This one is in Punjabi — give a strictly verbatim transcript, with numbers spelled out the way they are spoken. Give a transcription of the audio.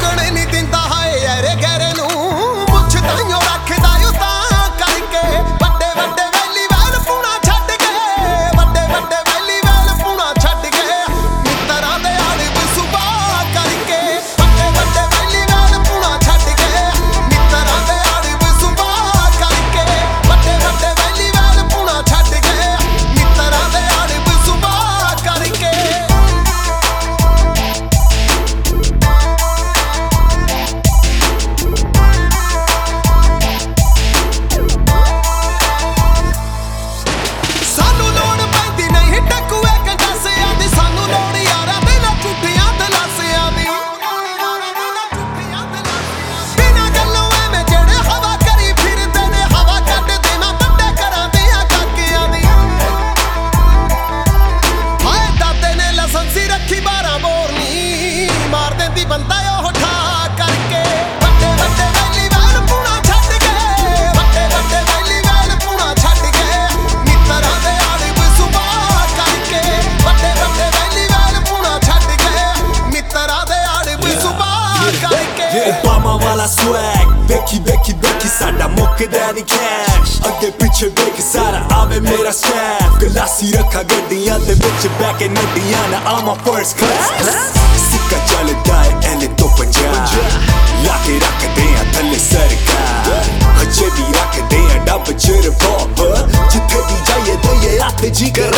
ਮੰਗਣੇ ਨਹੀਂ ਦਿੰਦਾ ਹਾਏ ਐਰੇ ਗੈਰੇ ਨੂੰ ਮੁੱਛ ਤਾਈਓ ਰੱਖਦਾ ਓ ਤਾਂ ਕਰਕੇ ਵੱਡੇ ਵੱਡੇ ਵੈਲੀ ਵੈਲ ਪੂਣਾ ਛੱਡ ਕੇ ਵੱਡੇ ਵੱਡੇ ਵੈਲੀ ਵੈਲ ਪੂਣਾ ਛੱਡ ਕੇ ਮਿੱਤਰਾਂ ਦੇ ਆੜਬ ਸੁਭਾ ਕਰਕੇ ਵੱਡੇ ਵੱਡੇ ਵੈਲੀ ਵੈਲ ਪੂਣਾ ਛੱਡ ਕੇ ਮਿੱਤਰਾਂ ਦੇ ਆੜਬ ਸੁਭਾ ਕਰਕੇ ਵੱਡੇ ਵੱਡੇ ਵੈਲੀ ਵੈਲ ਪੂਣਾ ਛੱਡ ਕੇ ਮਿੱਤਰਾਂ ਦੇ ਆੜਬ ਸੁਭਾ ਕਰਕੇ ਸਾਨੂੰ ਲੋੜ ਪੈਂਦੀ ਨਹੀਂ ਟਕੂਏ ਕੰਡਾਸਿਆਂ ਦੀ ਸਾਨੂੰ ਲੋੜ ਯਾਰਾਂ ਦੇ ਨਾ ਝੂਠੀਆਂ ਦਲਾਸਿਆਂ ਦੀ ਬਿਨਾਂ ਗੱਲੋਂ ਐਵੇਂ ਜਿਹੜੇ ਹਵਾ ਕਰੀ ਫਿਰਦੇ ਨੇ ਹਵਾ ਕੱਢਦੇ ਨਾ ਵੱਡੇ ਘਰਾਂ ਦੀਆਂ ਕਾਕਿਆਂ ਦੀ ਹਾਏ ਦਾਦੇ ਨੇ ਲਾਇਸੈਂਸੀ ਰੱਖੀ ਬਾਰਾਂ ਬੋਰ ਨੀ ਮਾਰ ਦਿੰਦੀ ਬੰਦਾ ਉਹ ਠਾ ਕਰਕੇ ਵੱਡੇ ਵੱਡੇ ਵੈਲੀ ਵੈਲ ਪੂਣਾ ਛੱਡ ਕੇ ਵੱਡੇ ਵੱਡੇ ਵੈਲੀ ਵੈਲ ਪੂਣਾ ਛੱਡ ਕੇ ਮਿੱਤਰਾਂ ਦੇ ਆੜਬ ਸੁਭਾ ਕਰਕੇ ਵੱਡੇ ਵੱਡੇ ਵੈਲੀ ਵੈਲ ਪੂਣਾ ਛੱਡ ਕੇ ਮਿੱਤਰਾਂ ਦੇ ਆੜਬ ਸੁਭਾ ਕਰਕੇ Obama वाला swag देखी देखी देखी साडा मुकदा नहीं कैश अगे पिछे देख सारा आवे मेरा staff गलासी रखा गड्डियां दे विच बैके नड्डियां ना I'm a first class सिक्का चलदा है एले तो पंजाब लाके रखदे आ थल्ले सरकार हजे भी रखदे आ डब च रिवॉल्वर जिथे भी जाइए ते ये हत्थ जी कर